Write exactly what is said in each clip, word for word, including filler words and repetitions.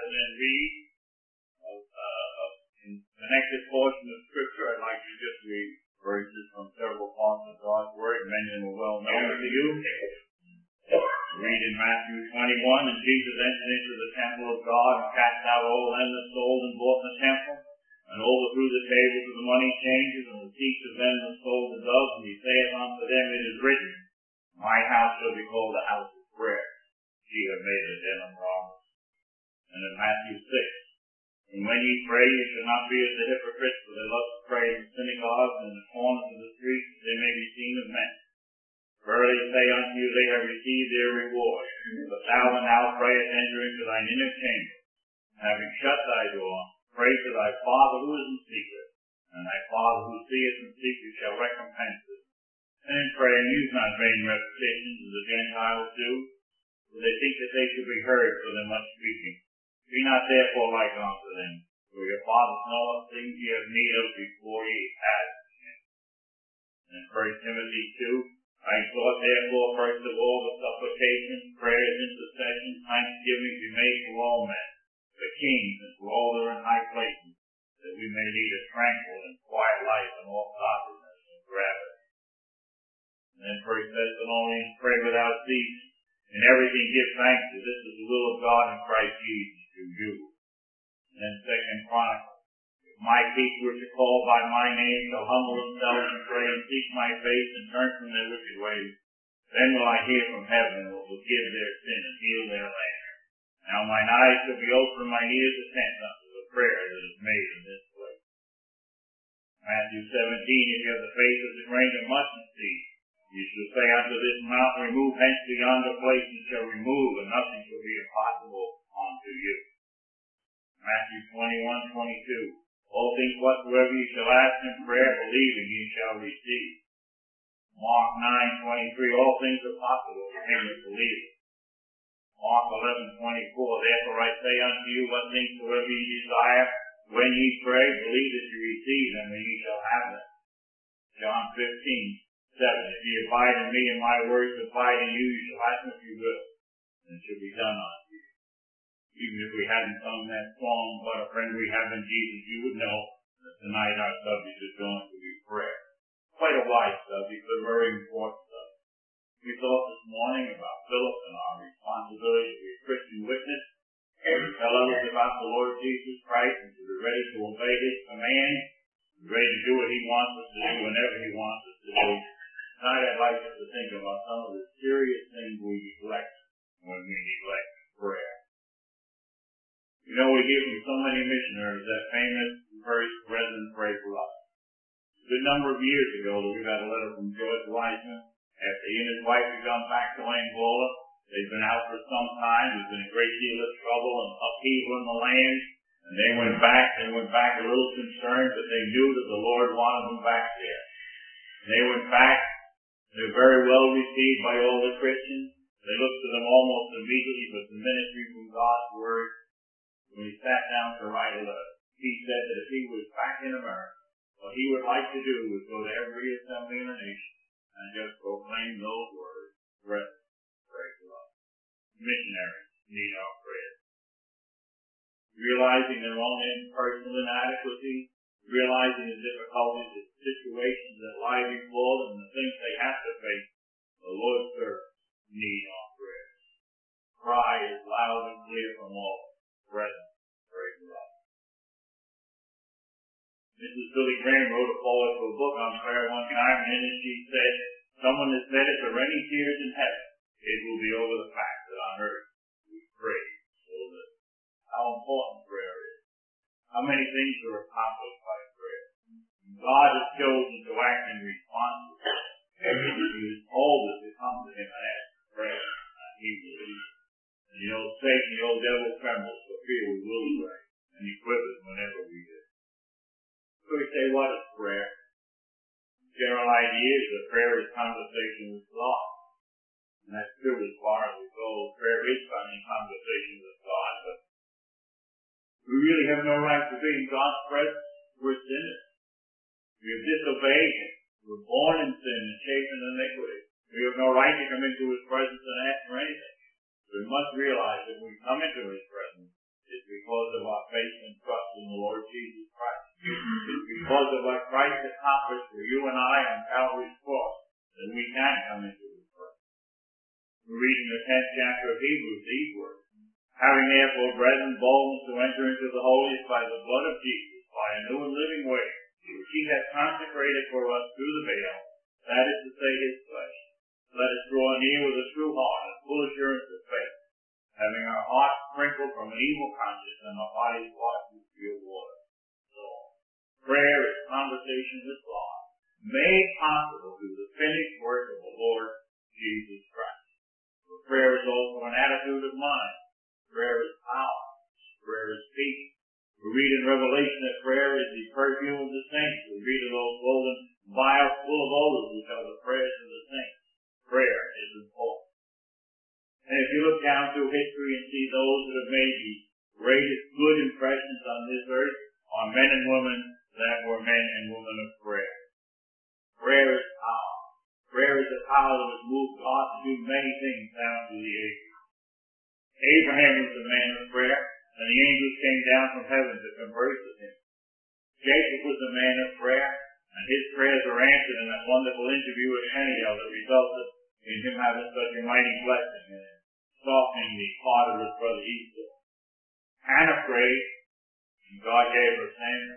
and then read a, uh, a connected portion of Scripture. I'd like to just read verses from several parts of God's Word. Many of them are well known to you. Read in Matthew twenty-one, and Jesus entered into the temple of God and cast out all them that sold and bought in the temple, and overthrew the tables of the money changers, and the seats of them that sold the doves. And he saith unto them, It is written, My house shall be called a house of prayer. Ye have made it a den of robbers. And in Matthew six, And when ye pray, ye shall not be as the hypocrites, for they love to pray in the synagogues and in the corners of the streets, that they may be seen of men. Verily I say unto you, they have received their reward. But thou, when thou prayest, enter into thine inner chamber, and having shut thy door, pray to thy Father who is in secret, and thy Father who seeth in secret shall recompense thee. And in prayer use not vain repetitions as the Gentiles do, for they think that they should be heard for their much speaking. Be not therefore like unto them, for your Father knoweth things ye have need of before ye ask him. And in First Timothy two, I exhort therefore first of all the supplications, prayers, intercessions, thanksgiving be made for all men, for kings and for all that are in high places, that we may lead a tranquil and quiet life in all godliness and gravity. And then First Thessalonians, pray without cease, in everything give thanks, for this is the will of God in Christ Jesus to you. And then Second Chronicles, if my people which are called by my name shall humble themselves and pray and seek my face and turn from their wicked ways, then will I hear from heaven and will forgive their sin and heal their land. Now mine eyes shall be open and mine ears attend unto the prayer that is made in this place. Matthew seventeen, if you have the faith of the grain of mustard seed, you shall say unto this mountain, Remove hence to yonder place, and shall remove, and nothing shall be impossible unto you. Matthew twenty-one, twenty-two, all things whatsoever ye shall ask in prayer, believing ye shall receive. Mark nine, twenty-three, all things are possible to him that believeth. Mark eleven, twenty-four, therefore I say unto you, what things soever ye desire, when ye pray, believe that ye receive them, and ye shall have them. John fifteen, seven, if ye abide in me, and my words abide in you, you shall ask what you will, and it shall be done unto you. Even if we hadn't sung that song, What a Friend We Have in Jesus, you would know that tonight our subject is going to be prayer. Quite a wide subject, but very important subject. We thought this morning about Philip and our responsibility to be a Christian witness, to tell others about the Lord Jesus Christ, and to be ready to obey his commands, and ready to do what he wants us to do whenever he wants us to do. Tonight I'd like us to think about some of the serious things we neglect when we neglect prayer. You know, we hear from so many missionaries that famous verse, Brethren, pray for us. A good number of years ago, we got a letter from George Wiseman. After he and his wife had gone back to Angola, they'd been out for some time. There's been a great deal of trouble and upheaval in the land. And they went back. They went back a little concerned, but they knew that the Lord wanted them back there. And they went back. They were very well received by all the Christians. They looked to them almost immediately with the ministry from God's Word. When he sat down to write a letter, he said that if he was back in America, what he would like to do was go to every assembly in the nation and just proclaim those words, Brethren, pray for us. Missionaries need our prayers. Realizing their own personal inadequacy, realizing the difficulties and situations that lie before them and the things they have to face, the Lord's servants need our prayers. Cry is loud and clear from all. Brethren, pray for us. Missus Billy Graham wrote a powerful book on prayer one time, and in it she said, someone has said if there are any tears in heaven, it will be over the fact that on earth we pray so that how important prayer is. How many things are accomplished by prayer. God has chosen to act in response to prayer. He has told us to come to him and ask for prayer, and he will lead us. And the old Satan, the old devil trembles for fear we will pray, and he quivers whenever we do. So we say, what is prayer? The general idea is that prayer is conversation with God. And that's true as far as we go. Prayer is finding conversation with God, but we really have no right to be in God's presence. We're sinners. We have disobeyed him. We're born in sin and shaped in iniquity. We have no right to come into his presence and ask for anything. We must realize that when we come into his presence, it's because of our faith and trust in the Lord Jesus Christ. Because of what Christ accomplished for you and I on Calvary's cross, that we can come into His presence. We read in the tenth chapter of Hebrews these words: having therefore, brethren, boldness to enter into the holiest by the blood of Jesus, by a new and living way, which He hath consecrated for us through the veil, that is to say, His flesh. Let us draw near with a true heart and full assurance of faith, having our hearts sprinkled from an evil conscience and our bodies washed with pure water. So, prayer is conversation with God, made possible through the finished work of the Lord Jesus Christ. For prayer is also an attitude of mind. Prayer is power. Prayer is peace. We read in Revelation that prayer is the perfume of the saints. We read of those golden vials full of odors, which are the prayers of the saints. Prayer is important. And if you look down through history and see those that have made the greatest good impressions on this earth are men and women that were men and women of prayer. Prayer is power. Prayer is the power that has moved God to do many things down through the ages. Abraham was a man of prayer, and the angels came down from heaven to converse with him. Jacob was a man of prayer, and his prayers were answered in that wonderful interview with Peniel that resulted in him having such a mighty blessing and softening the heart of his brother Esau. Hannah prayed, and God gave her Samuel.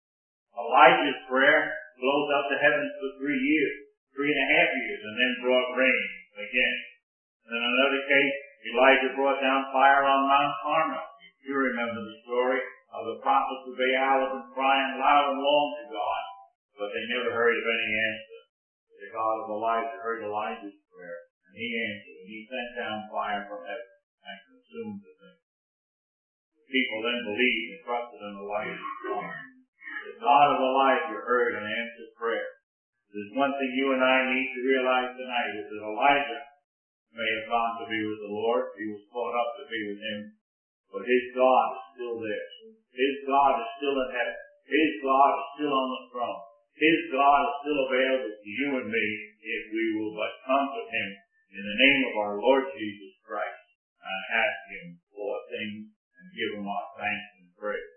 Elijah's prayer rose up to heaven for three years, three and a half years, and then brought rain again. And in another case, Elijah brought down fire on Mount Carmel. You remember the story of the prophets of Baal have been crying loud and long to God, but they never heard of any answer. The God of Elijah heard Elijah's prayer, and He answered, and He sent down fire from heaven and consumed the thing. People then believed and trusted in Elijah's God. The God of Elijah heard and answered prayer. There's one thing you and I need to realize tonight, is that Elijah may have gone to be with the Lord. He was caught up to be with Him. But his God is still there. His God is still in heaven. His God is still on the throne. His God is still available to you and me if we will but come to Him in the name of our Lord Jesus Christ and ask Him for things and give Him our thanks and praise.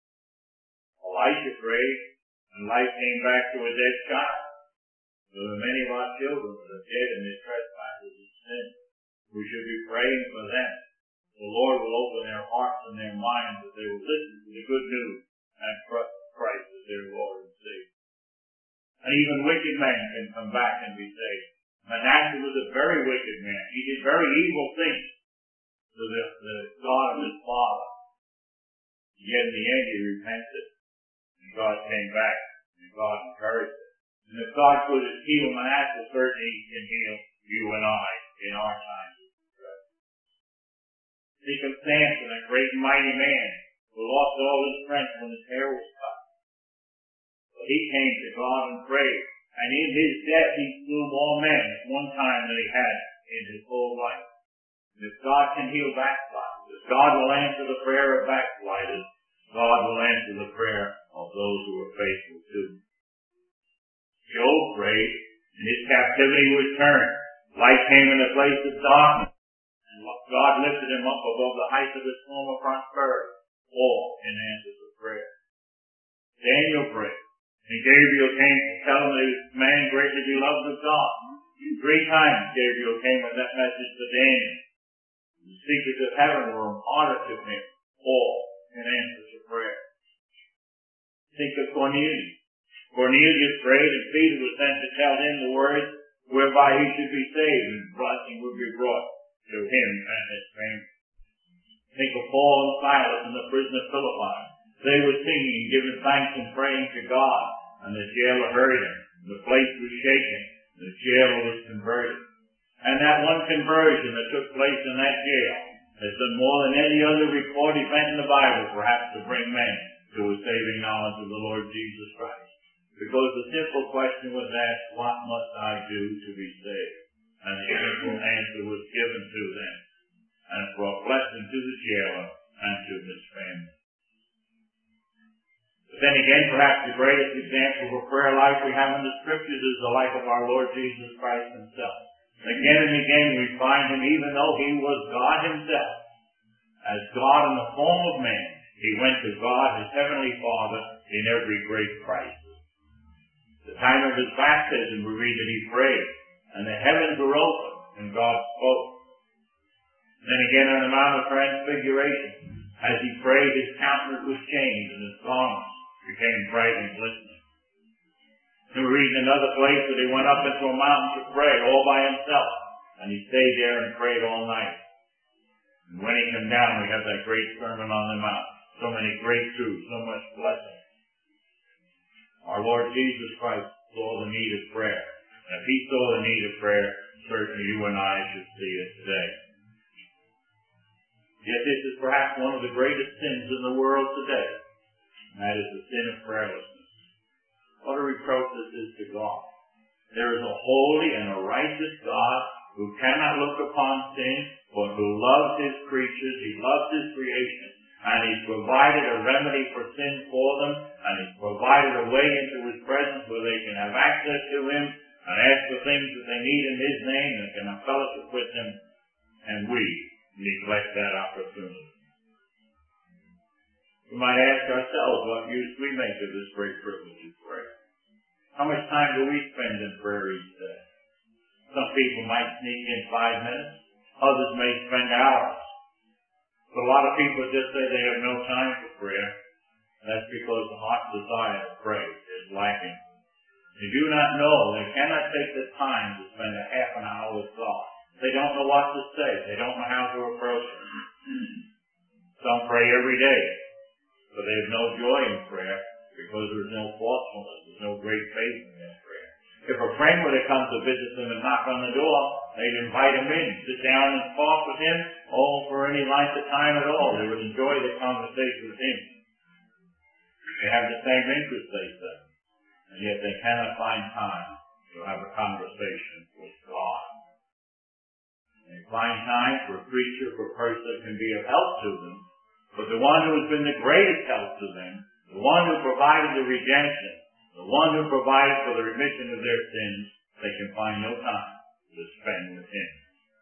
Elisha prayed, and life came back to a dead child. There are many of our children that are dead in their trespasses and sins. We should be praying for them. The Lord will open their hearts and their minds that they will listen to the good news and trust Christ as their Lord and Savior. And even wicked men can come back and be saved. Manasseh was a very wicked man. He did very evil things to the, the God of his father. Yet in the end he repented, and God came back, and God encouraged him. And if God could heal Manasseh, certainly He can heal you and I in our times. Think of Samson, a great and mighty man who lost all his strength when his hair was cut. But he came to God and prayed, and in his death he slew more men at one time than he had in his whole life. And if God can heal backsliders, if God will answer the prayer of backsliders, God will answer the prayer of those who are faithful to Him. Job prayed, and his captivity was turned. Light came in the place of darkness. God lifted him up above the heights of his former prosperity, all in answer to prayer. Daniel prayed, and Gabriel came to tell him that he was a man greatly beloved of God. Three times Gabriel came with that message to Daniel. The secrets of heaven were imparted to him, all in answer to prayer. Think of Cornelius. Cornelius prayed, and Peter was sent to tell him the words whereby he should be saved, and blessing would be brought to him and his family. Think of Paul and Silas in the prison of Philippi. They were singing and giving thanks and praying to God, and the jailer heard them. The place was shaken. The jailer was converted. And that one conversion that took place in that jail has done more than any other recorded event in the Bible, perhaps, to bring men to a saving knowledge of the Lord Jesus Christ. Because the simple question was asked, what must I do to be saved? And the simple answer was given to them, and it brought blessing to the jailer and to his family. But then again, perhaps the greatest example of a prayer life we have in the Scriptures is the life of our Lord Jesus Christ Himself. Again and again we find Him, even though He was God Himself, As God in the form of man, he went to God, his heavenly Father, in every great crisis. The time of his baptism, we read that he prayed, and the heavens were open, and God spoke. Then again on the Mount of Transfiguration, as he prayed, his countenance was changed, and his garments became bright and glistening. And we read in another place that he went up into a mountain to pray all by himself, and he stayed there and prayed all night. And when he came down, we have that great Sermon on the Mount. So many great truths, so much blessing. Our Lord Jesus Christ saw the need of prayer. And if he saw the need of prayer, certainly you and I should see it today. Yet this is perhaps one of the greatest sins in the world today. And that is the sin of prayerlessness. What a reproach this is to God. There is a holy and a righteous God who cannot look upon sin, but who loves his creatures, he loves his creation, and he's provided a remedy for sin for them, and he's provided a way into his presence where they can have access to him and ask for things that they need in his name and can have fellowship with him, and we neglect that opportunity. We might ask ourselves what use we make of this great privilege of prayer. How much time do we spend in prayer each day? Some people might sneak in five minutes. Others may spend hours. But a lot of people just say they have no time for prayer. That's because the heart's desire to pray is lacking. They do not know. They cannot take the time to spend a half an hour with God. They don't know what to say. They don't know how to approach Him. Some pray every day, but they have no joy in prayer because there's no thoughtfulness. There's no great faith in their prayer. If a friend were to come to visit them and knock on the door, they'd invite him in, sit down and talk with him, oh, for any length of time at all. They would enjoy the conversation with him. They have the same interest, they say, and yet they cannot find time to have a conversation with God. They find time for a preacher, for a person that can be of help to them, but the one who has been the greatest help to them, the one who provided the redemption, the one who provided for the remission of their sins, they can find no time to spend with him.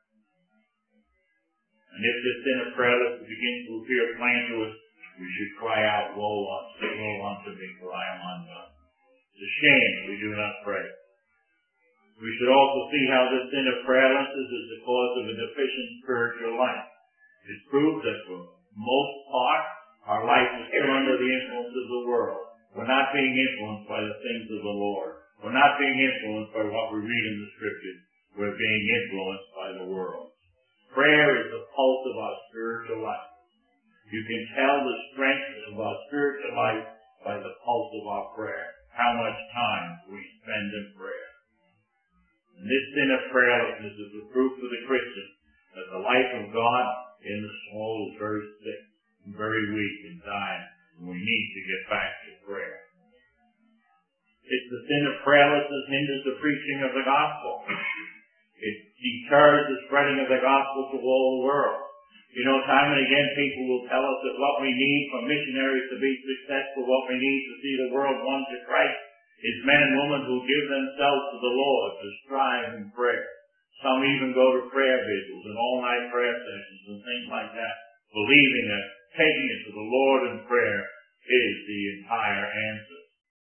And if this sin of prayerlessness begins to appear plain to us, we should cry out, woe unto, woe unto me, for I am undone. It's a shame we do not pray. We should also see how this sin of prayerlessness is the cause of a deficient spiritual life. It proves that for most part, our life is still under the influence of the world. We're not being influenced by the things of the Lord. We're not being influenced by what we read in the Scriptures. We're being influenced by the world. Prayer is the pulse of our spiritual life. You can tell the strength of our spiritual life by the pulse of our prayer. How much time we spend in prayer. And this sin of prayerlessness is the proof for the Christian that the life of God in the soul is very sick and very weak and dying. And we need to get back to prayer. It's the sin of prayerlessness hinders the preaching of the gospel. It deters the spreading of the gospel to all the world. You know, time and again people will tell us that what we need for missionaries to be successful, what we need to see the world won to Christ, is men and women who give themselves to the Lord to strive in prayer. Some even go to prayer vigils and all-night prayer sessions and things like that, believing that taking it to the Lord in prayer is the entire answer.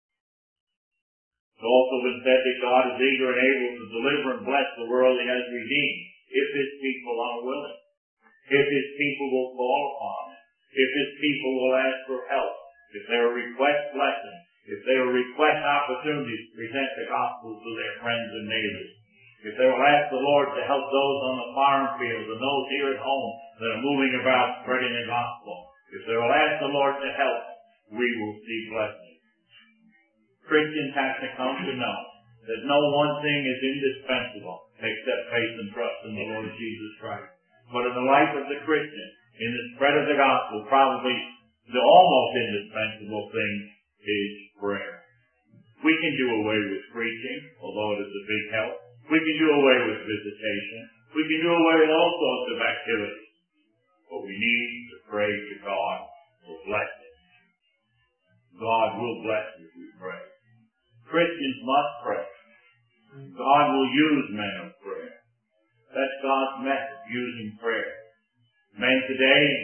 It's also been said that God is eager and able to deliver and bless the world He has redeemed, if His people are willing, if His people will call upon Him, if His people will ask for help, if they will request blessing, if they will request opportunities to present the gospel to their friends and neighbors, if they will ask the Lord to help those on the farm fields and those here at home that are moving about spreading the gospel, if they will ask the Lord to help, we will see blessing. Christians have to come to know that no one thing is indispensable except faith and trust in the Lord Jesus Christ. But in the life of the Christian, in the spread of the gospel, probably the almost indispensable thing is prayer. We can do away with preaching, although it is a big help. We can do away with visitation. We can do away with all sorts of activities. But we need to pray to God for blessing. God will bless if we pray. Christians must pray. God will use men of prayer. That's God's method, using prayer. Men today,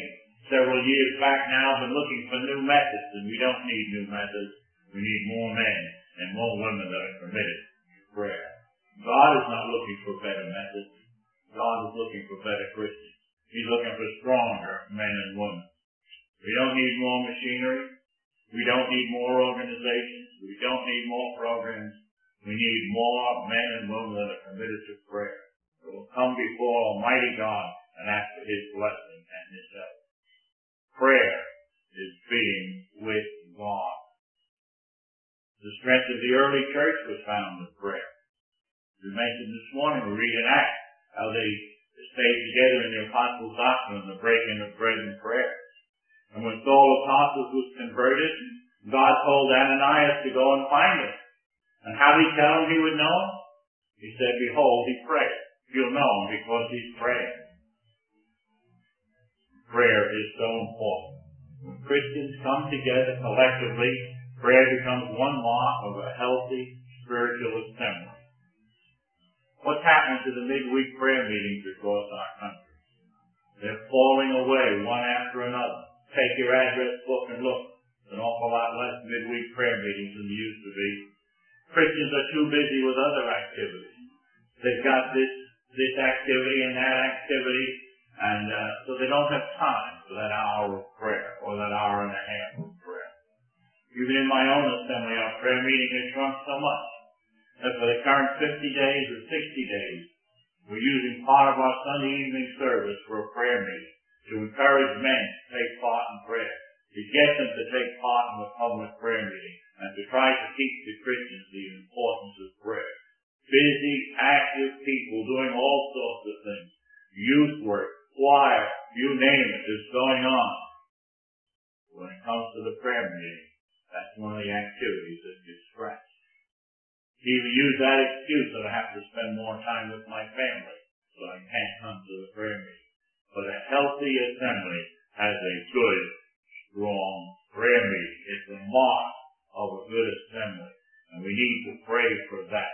several years back now been looking for new methods, and we don't need new methods. We need more men and more women that are committed to prayer. God is not looking for better methods. God is looking for better Christians. He's looking for stronger men and women. We don't need more machinery. We don't need more organizations. We don't need more programs. We need more men and women that are committed to prayer. They will come before Almighty God and ask for His blessing and His help. Prayer is being with God. The strength of the early church was found in prayer. We mentioned this morning, we read in Acts how they stayed together in the apostles' doctrine and the breaking of bread and prayer. And when Saul of Tarsus was converted, God told Ananias to go and find him. And how did he tell him he would know him? He said, behold, he prayed. You'll know him because he's praying. Prayer is so important. When Christians come together collectively, prayer becomes one mark of a healthy spiritual assembly. What's happening to the midweek prayer meetings across our country? They're falling away one after another. Take your address book and look. There's an awful lot less midweek prayer meetings than there used to be. Christians are too busy with other activities. They've got this this activity and that activity, and uh, so they don't have time for that hour of prayer or that hour and a half of prayer. Even in my own assembly, our prayer meeting has shrunk so much that for the current fifty days or sixty days, we're using part of our Sunday evening service for a prayer meeting to encourage men to take part in prayer, to get them to take part in the public prayer meeting, and to try to teach the Christians the importance of prayer. Busy, active people doing all sorts of things. Youth work, choir, you name it, is going on. When it comes to the prayer meeting, that's one of the activities that gets scratched. People use that excuse that I have to spend more time with my family, so I can't come to the prayer meeting. But a healthy assembly has a good, strong prayer meeting. It's a mark of a good assembly, and we need to pray for that.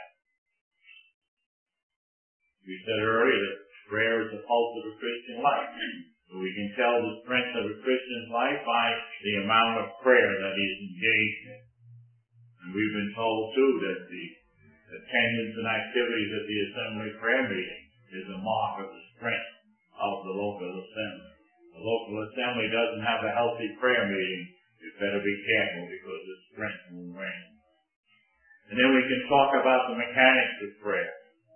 We said earlier that prayer is the pulse of a Christian life. So we can tell the strength of a Christian's life by the amount of prayer that he is engaged in. And we've been told, too, that the attendance and activities at the assembly prayer meeting is a mark of the strength of the local assembly. The local assembly doesn't have a healthy prayer meeting. You better be careful because its strength will wane. And then we can talk about the mechanics of prayer.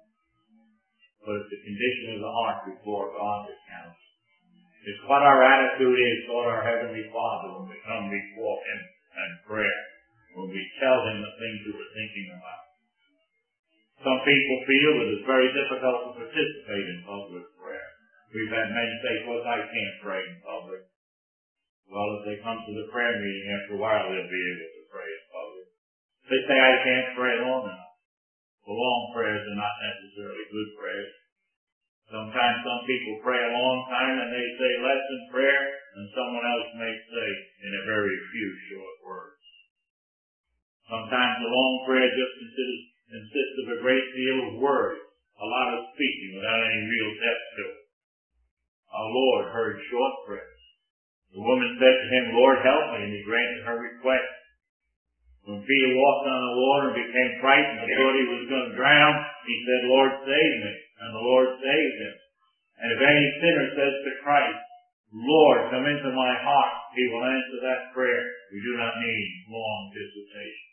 But it's the condition of the heart before God that counts. It's what our attitude is toward our Heavenly Father when we come before Him and prayer, when we tell Him the things we were thinking about. Some people feel that it's very difficult to participate in public prayer. We've had men say, well, I can't pray in public. Well, if they come to the prayer meeting, after a while they'll be able to pray in public. They say, I can't pray long enough. Well, long prayers are not necessarily good prayers. Sometimes some people pray a long time and they say less in prayer than someone else may say in a very few short words. Sometimes a long prayer just consists, consists of a great deal of words, a lot of speaking without any real depth to it. Our Lord heard short prayers. The woman said to Him, Lord, help me, and He granted her request. When Peter walked on the water and became frightened and thought he was going to drown, he said, Lord, save me. And the Lord saved him. And if any sinner says to Christ, Lord, come into my heart, He will answer that prayer. We do not need long dissertation.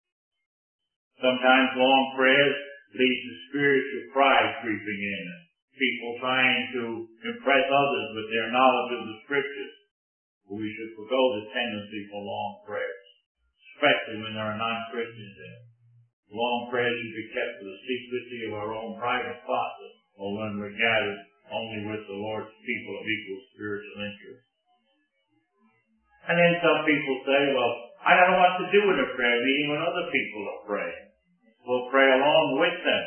Sometimes long prayers lead to spiritual pride creeping in. People trying to impress others with their knowledge of the Scriptures. We should forgo the tendency for long prayers, especially when there are non-Christians in it. Long prayers should be kept for the secrecy of our own private thoughts, or when we're gathered only with the Lord's people of equal spiritual interest. And then some people say, well, I don't know what to do in a prayer meeting when other people are praying. We'll pray along with them.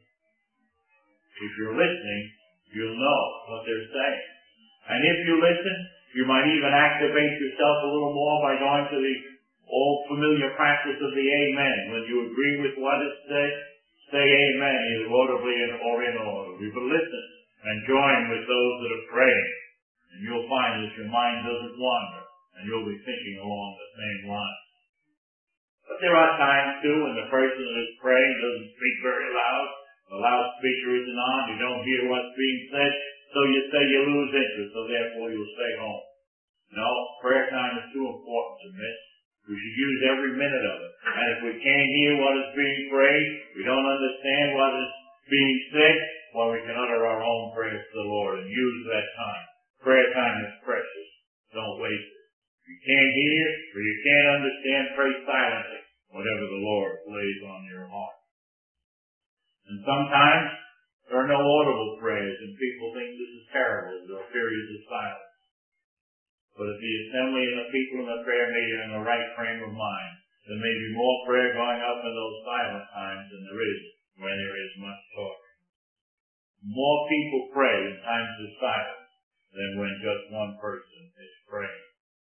If you're listening, you'll know what they're saying. And if you listen, you might even activate yourself a little more by going to the old familiar practice of the amen. When you agree with what is said, say amen, either audibly or inaudibly. But listen and join with those that are praying. And you'll find the that your mind doesn't wander, and you'll be thinking along the same lines. But there are times, too, when the person that is praying doesn't speak very loud, the loudspeaker isn't on, you don't hear what's being said, so you say you lose interest, so therefore you'll stay home. No, prayer time is too important to miss. We should use every minute of it. And if we can't hear what is being prayed, we don't understand what is being said, well, we can utter our own prayers to the Lord and use that time. Prayer time is precious. Don't waste it. If you can't hear or you can't understand, pray silently, whatever the Lord lays on your heart. And sometimes there are no audible prayers, and people think this is terrible. There are periods of silence. But if the assembly and the people in the prayer meeting are in the right frame of mind, there may be more prayer going up in those silent times than there is when there is much talk. More people pray in times of silence than when just one person is praying.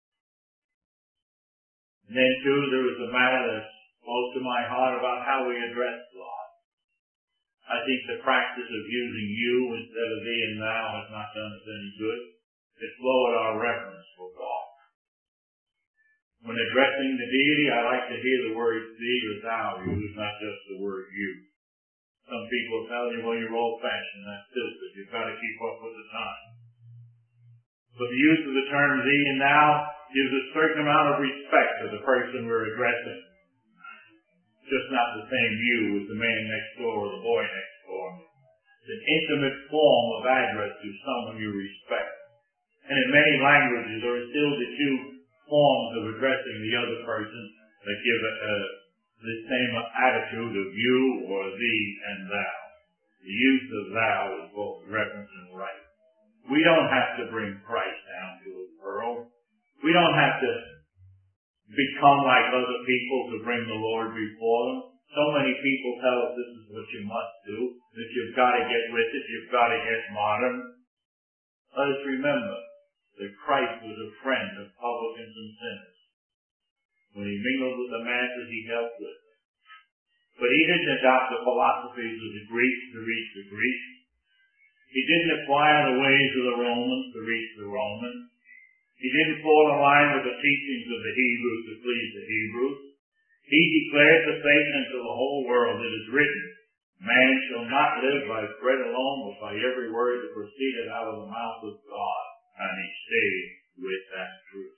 And then, too, there is a matter that's close to my heart about how we address God. I think the practice of using you instead of thee and thou has not done us any good. It's lowered our reverence for God. When addressing the deity, I like to hear the word thee or thou used, not just the word you. Some people tell you, well, you're old-fashioned. That's stupid. You've got to keep up with the time. But the use of the term thee and thou gives a certain amount of respect to the person we're addressing. Just not the same you as the man next door or the boy next door. It's an intimate form of address to someone you respect. And in many languages, there are still the two forms of addressing the other person that give a, a, the same attitude of you or thee and thou. The use of thou is both reverence and right. We don't have to bring Christ down to his world. We don't have to become like other people to bring the Lord before them. So many people tell us this is what you must do, that you've got to get with it, you've got to get modern. Let us remember that Christ was a friend of publicans and sinners. When he mingled with the masses, he dealt with them. But he didn't adopt the philosophies of the Greeks to reach the Greeks. He didn't acquire the ways of the Romans to reach the Romans. He didn't fall in line with the teachings of the Hebrews to please the Hebrews. He declared to Satan and to the whole world, it is written, man shall not live by bread alone, but by every word that proceeded out of the mouth of God. And he stayed with that truth.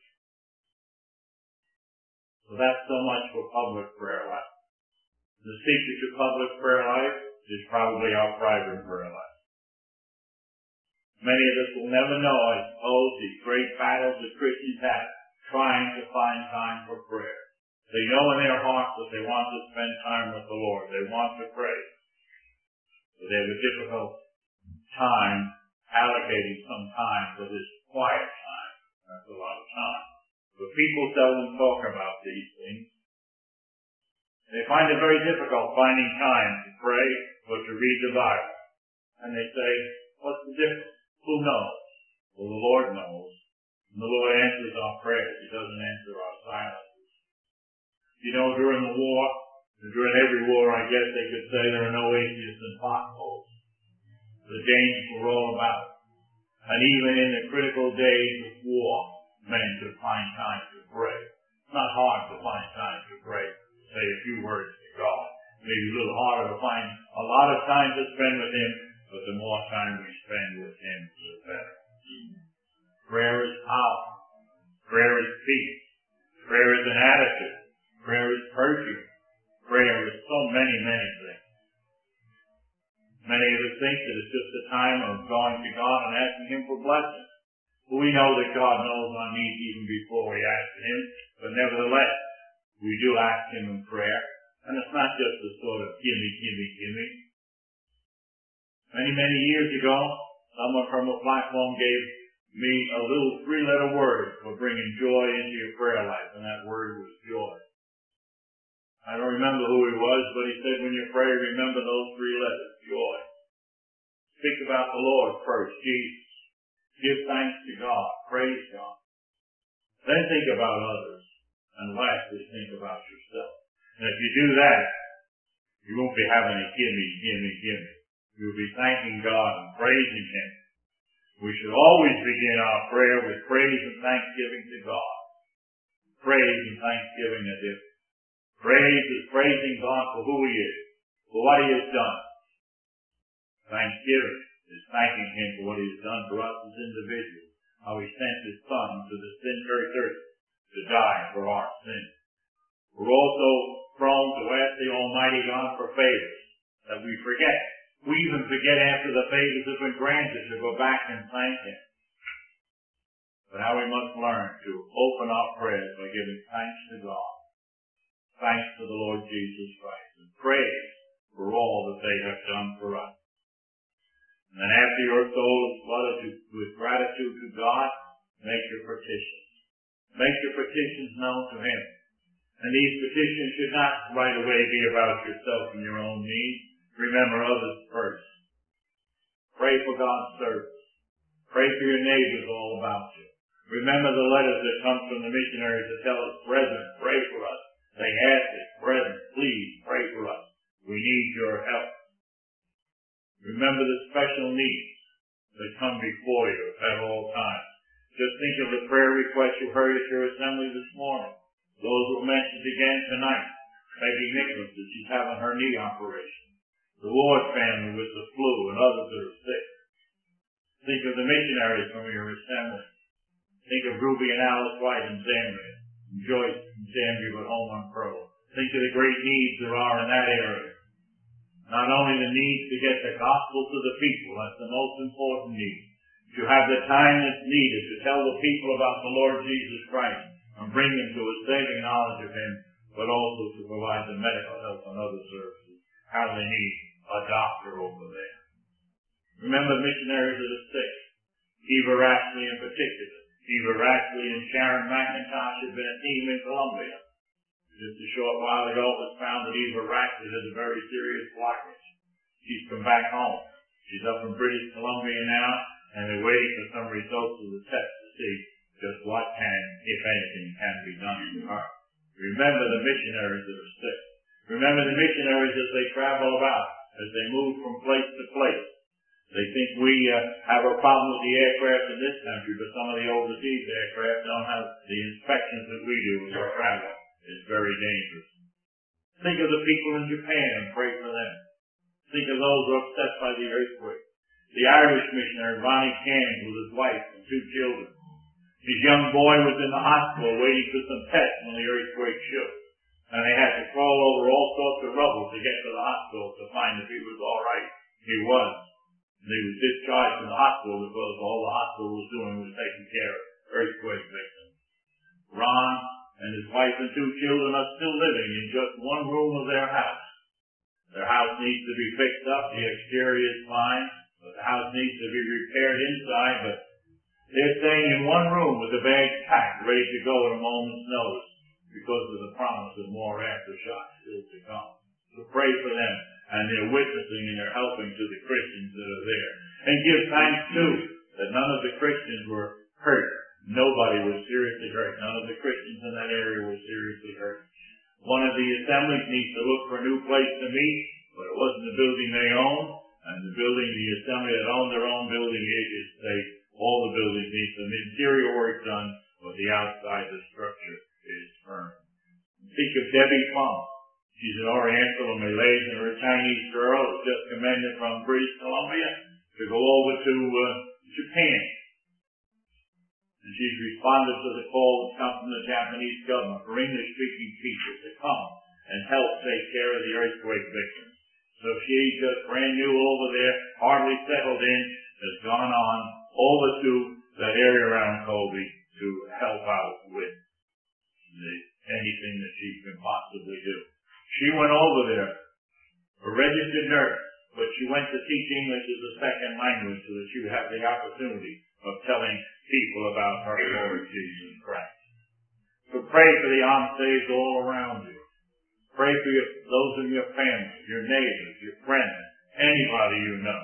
So that's so much for public prayer life. The secret to public prayer life is probably our private prayer life. Many of us will never know, I suppose, these great battles that Christians have trying to find time for prayer. They know in their hearts that they want to spend time with the Lord. They want to pray. But they have a difficult time allocating some time for this quiet time. That's a lot of time. But people seldom talk about these things. They find it very difficult finding time to pray or to read the Bible. And they say, what's the difference? Who knows? Well, the Lord knows. And the Lord answers our prayers. He doesn't answer our silences. You know, during the war, during every war, I guess they could say there are no atheists in potholes. The dangers were all about. And even in the critical days of war, men could find time to pray. It's not hard to find time to pray, say a few words to God. Maybe a little harder to find a lot of time to spend with him, but the more time we spend with him, the better. Prayer is power. Prayer is peace. Prayer is an attitude. Prayer is perfume. Prayer is so many, many things. Many of us think that it's just a time of going to God and asking him for blessings. We know that God knows our needs even before we ask him, but nevertheless, we do ask him in prayer. And it's not just a sort of gimme, gimme, gimme. Many, many years ago, someone from a platform gave me a little three-letter word for bringing joy into your prayer life, and that word was joy. I don't remember who he was, but he said, when you pray, remember those three letters, joy. Think about the Lord first, Jesus. Give thanks to God. Praise God. Then think about others. And lastly, think about yourself. And if you do that, you won't be having a gimme, gimme, gimme. You'll be thanking God and praising him. We should always begin our prayer with praise and thanksgiving to God. Praise and thanksgiving as if praise is praising God for who He is, for what He has done. Thanksgiving is thanking Him for what He has done for us as individuals, how He sent His Son to the sinful earth to die for our sins. We're also prone to ask the Almighty God for favors that we forget. We even forget after the favors have been granted to go back and thank Him. But now we must learn to open our prayers by giving thanks to God, thanks to the Lord Jesus Christ, and praise for all that they have done for us. And then after your soul is flooded with gratitude to God, make your petitions. Make your petitions known to Him. And these petitions should not right away be about yourself and your own needs. Remember others first. Pray for God's service. Pray for your neighbors all about you. Remember the letters that come from the missionaries that tell us, brethren, pray for us. They ask us, brethren, please pray for us. We need your help. Remember the special needs that come before you at all times. Just think of the prayer requests you heard at your assembly this morning. Those were mentioned again tonight. Peggy Nicholas, that she's having her knee operation. The Ward family with the flu and others that are sick. Think of the missionaries from your assembly. Think of Ruby and Alice White in Zambia, and Joyce and Zambia at home on Pearl. Think of the great needs there are in that area. Not only the need to get the gospel to the people, that's the most important need. To have the time that's needed to tell the people about the Lord Jesus Christ and bring them to a saving knowledge of Him, but also to provide the medical help and other services. How they need a doctor over there. Remember missionaries that are sick. Eva Rafley in particular. Eva Rafley and Sharon McIntosh have been a team in Colombia. Just a short while ago it was found that Eva Rafley has a very serious blockage. She's come back home. She's up in British Columbia now, and they're waiting for some results of the test to see just what can, if anything, can be done to her. Remember the missionaries that are sick. Remember the missionaries as they travel about, as they move from place to place. They think we uh, have a problem with the aircraft in this country, but some of the overseas aircraft don't have the inspections that we do as we travel. It's very dangerous. Think of the people in Japan and pray for them. Think of those who are upset by the earthquake. The Irish missionary, Ronnie Cairns, with his wife and two children. His young boy was in the hospital waiting for some tests when the earthquake shook. And they had to crawl over all sorts of rubble to get to the hospital to find if he was all right. He was. And he was discharged from the hospital because all the hospital was doing was taking care of earthquake victims. Ron and his wife and two children are still living in just one room of their house. Their house needs to be fixed up. The exterior is fine, but the house needs to be repaired inside. But they're staying in one room with the bags packed, ready to go at a moment's notice, because of the promise of more aftershocks still to come. So pray for them, and they're witnessing and they're helping to the Christians that are there. And give thanks, too, that none of the Christians were hurt. Nobody was seriously hurt. None of the Christians in that area were seriously hurt. One of the assemblies needs to look for a new place to meet, but it wasn't the building they owned, and the building, the assembly that owned their own building is safe. All the buildings need some interior work done, but the outside, the structure is firm. Think of Debbie Fung. She's an Oriental, a Malaysian, or a Chinese girl who's just commended from British Columbia to go over to uh, Japan. And she's responded to the call that comes from the Japanese government for English-speaking people to come and help take care of the earthquake victims. So she, just brand new over there, hardly settled in, has gone on over to that area around Kobe to help out with the, anything that she can possibly do. She went over there, a registered nurse, but she went to teach English as a second language so that she would have the opportunity of telling people about her Lord Jesus Christ. So pray for the unsaved all around you. Pray for your, those in your family, your neighbors, your friends, anybody you know.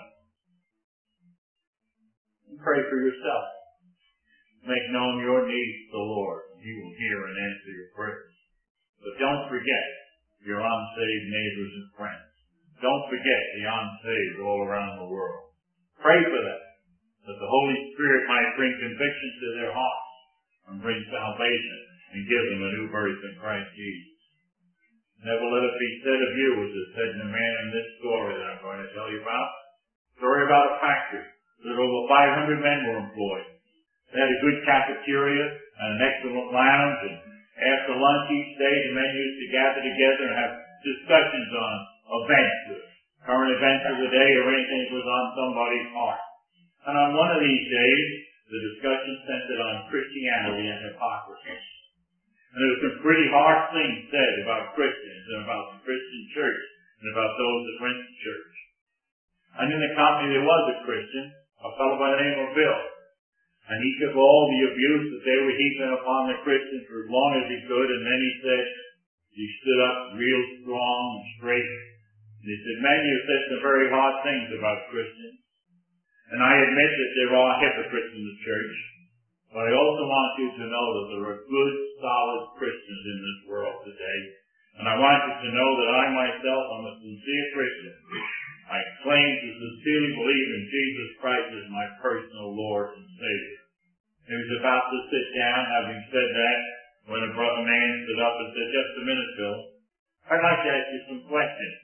And pray for yourself. Make known your needs to the Lord. He will hear and answer your prayers. But don't forget your unsaved neighbors and friends. Don't forget the unsaved all around the world. Pray for them. that the Holy Spirit might bring conviction to their hearts and bring salvation and give them a new birth in Christ Jesus. Never let it be said of you, as it said in the man in this story that I'm going to tell you about. Story about a factory that over five hundred men were employed. They had a good cafeteria and an excellent lounge, and after lunch each day the men used to gather together and have discussions on events, current events of the day or anything that was on somebody's heart. And on one of these days, the discussion centered on Christianity and hypocrisy. And there were some pretty harsh things said about Christians and about the Christian church and about those that went to church. And in the company there was a Christian, a fellow by the name of Bill. And he took all the abuse that they were heaping upon the Christians for as long as he could, and then he said, he stood up real strong and straight. And he said, men, you said some very hard things about Christians. And I admit that there are hypocrites in the church. But I also want you to know that there are good, solid Christians in this world today. And I want you to know that I myself am a sincere Christian. I claim to sincerely believe in Jesus Christ as my personal Lord and Savior. He was about to sit down, having said that, when a brother man stood up and said, just a minute, Bill. I'd like to ask you some questions.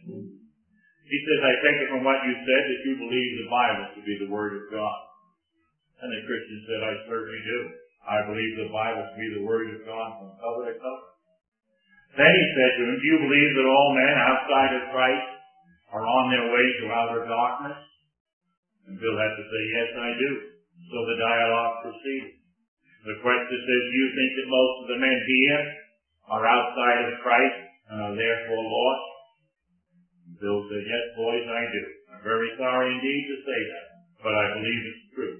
He says, I take it from what you said that you believe the Bible to be the Word of God. And the Christian said, I certainly do. I believe the Bible to be the Word of God from cover to cover. Then he said to him, do you believe that all men outside of Christ are on their way to outer darkness? And Bill had to say, yes, I do. So the dialogue proceeded. The question says, do you think that most of the men here are outside of Christ and are therefore lost? And Bill said, yes, boys, I do. I'm very sorry indeed to say that, but I believe it's true.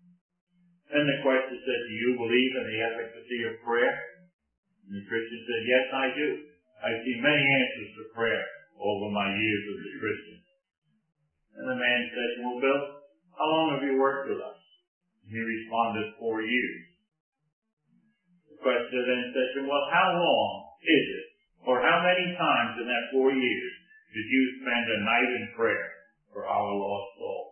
Then the question said, do you believe in the efficacy of prayer? And the Christian said, yes, I do. I've seen many answers to prayer over my years as a Christian. And the man said, well, Bill, how long have you worked with us? And he responded, four years. The question then said to him, well, how long is it, or how many times in that four years did you spend a night in prayer for our lost souls?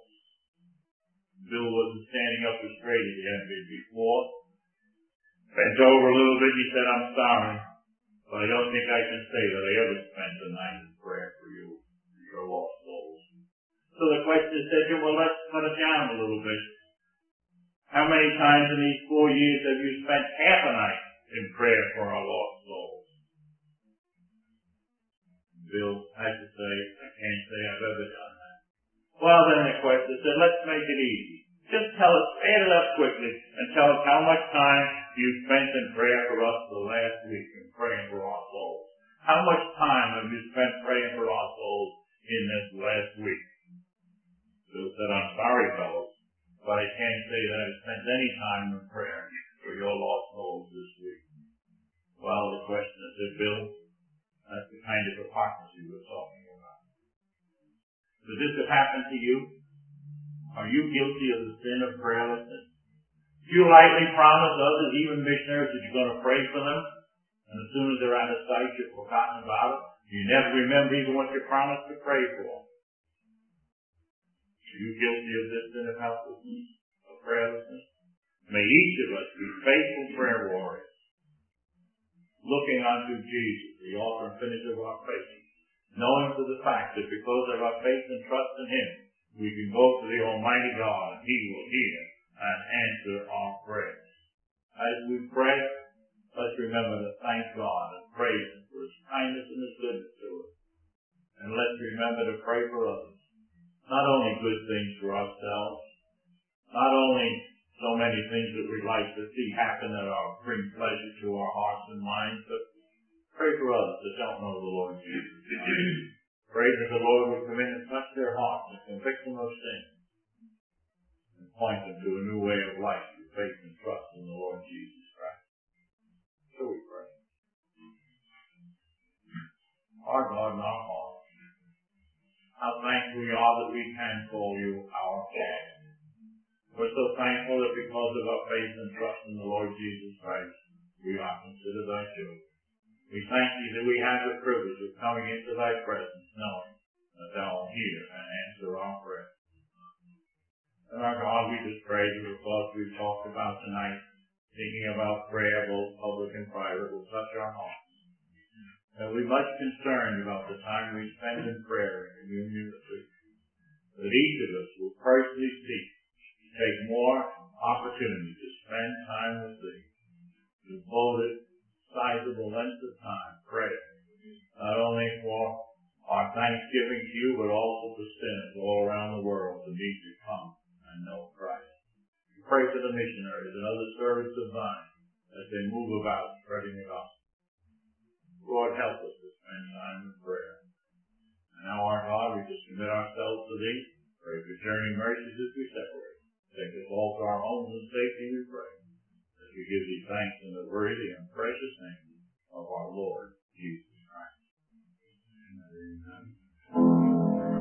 Bill wasn't standing up as straight as he had been before. Bent over a little bit and he said, I'm sorry, but I don't think I can say that I ever spent a night in prayer for you, for your lost souls. So the question said to him, well, let's cut it down a little bit. How many times in these four years have you spent half a night in prayer for our lost souls? Bill had to say, I can't say I've ever done that. Well, then the question said, let's make it easy. Just tell us, add it up quickly, and tell us how much time you spent in prayer for us the last week in praying for our souls. How much time have you spent praying for our souls in this last week? Bill said, I'm sorry, fellows, but I can't say that I've spent any time in prayer for your lost souls this week. Well, the question said, Bill, that's the kind of hypocrisy we're talking about. Does this have happened to you? Are you guilty of the sin of prayerlessness? Do you lightly promise others, even missionaries, that you're going to pray for them, and as soon as they're out of sight, you've forgotten about it? You never remember even what you promised to pray for. Are you guilty of this sin of helplessness, of prayerlessness? May each of us be faithful prayer warriors, looking unto Jesus, the author and finisher of our faith, knowing to the fact that because of our faith and trust in Him, we can go to the Almighty God and He will hear and answer our prayers. As we pray, let's remember to thank God and praise Him for His kindness and His goodness to us. And let's remember to pray for others. Not only good things for ourselves, not only so many things that we'd like to see happen that are bring pleasure to our hearts and minds, but pray for others that don't know the Lord Jesus. Pray that the Lord will come in and touch their hearts and convict them of sin and point them to a new way of life through faith and trust in the Lord Jesus Christ. So we pray. Our God and our Father, how thankful we are that we can call you our Father. We're so thankful that because of our faith and trust in the Lord Jesus Christ, we are considered thy children. We thank thee that we have the privilege of coming into thy presence, knowing that thou wilt hear and answer our prayer. And our God, we just praise you for what we've talked about tonight, thinking about prayer, both public and private, will touch our hearts. And we're much concerned about the time we spend in prayer and communion with you. That each of us will personally seek to take more opportunity to spend time with thee, devoted, sizable length of time, prayer, not only for our thanksgiving to you, but also for sinners all around the world to need to come and know Christ. We pray for the missionaries and other servants of thine as they move about spreading the gospel. Lord, help us to spend time in prayer. And now, our God, we just commit ourselves to thee. Pray for journey mercies as we separate. Take us all to our homes in safety, we pray. As we give thee thanks in the worthy and precious name of our Lord Jesus Christ. Amen.